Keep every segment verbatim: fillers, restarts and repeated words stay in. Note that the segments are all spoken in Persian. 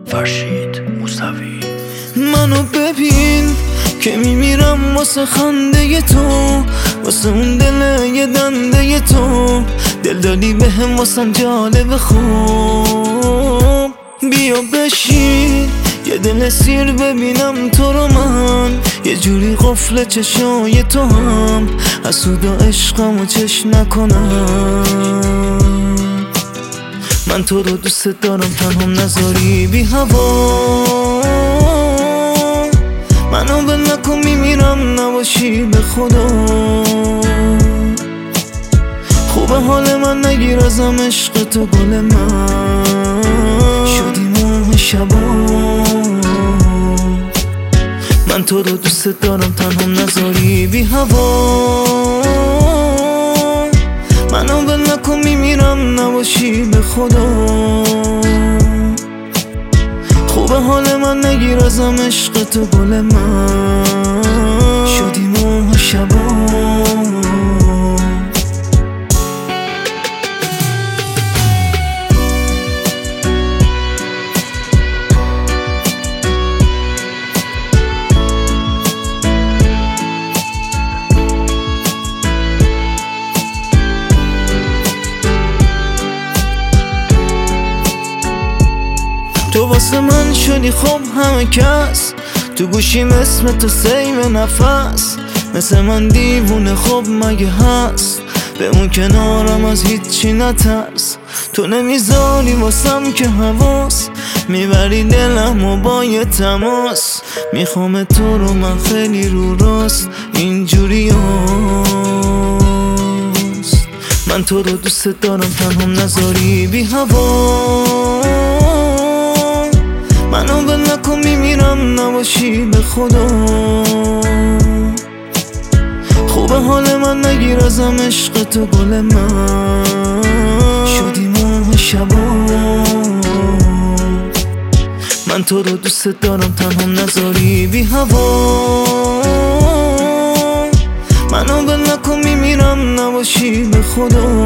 فرشید موسوی. منو ببین که میمیرم واسه خنده تو، واسه اون دل یه دنده تو. دل دادی به هم واسم جالب خوب. بیا بشین یه دل سیر ببینم تو رو من، یه جوری قفل چشای تو هم حسود و عشقم و چش نکنم. من تو رو دوست دارم تنهام نذاری بی هوا. منو بل نکن میمیرم نباشی به خدا. خوبه حال من نگیر ازم عشق تو گل من، شدی ماه شبا. من تو رو دوست دارم تنهام نذاری بی هوا. منو بل نکن میمیرم نباشی به خدا. خوبه حال من نگیر ازم عشق تو گل من، شدی ماه شبا. تو واسه من شدی خوب همه کس، تو گوشیم اسم تو سیم نفس. مثل من دیوونه خوب مگه هست، بمون کنارم از هیچی نترس. تو نمیذاری واسم که حواس، میبری دلم و با یه تماس. میخوام تو رو من خیلی رو راست، اینجوری هست. من تو رو دوست دارم تنهام نذاری بی هوا. منو بل نکن میمیرم نباشی به خدا. خوبه حال من نگیر ازم عشق تو گل من، شدی ماه شبا. من تو رو دوست دارم تنهام نذاری بی هوا. منو بل نکن میمیرم نباشی به خدا.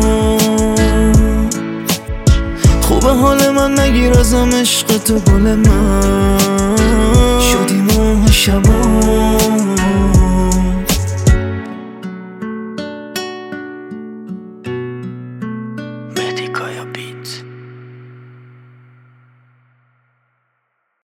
خوبه حال من نگیر ازم عشق تو گل من، شدی ماه شبا.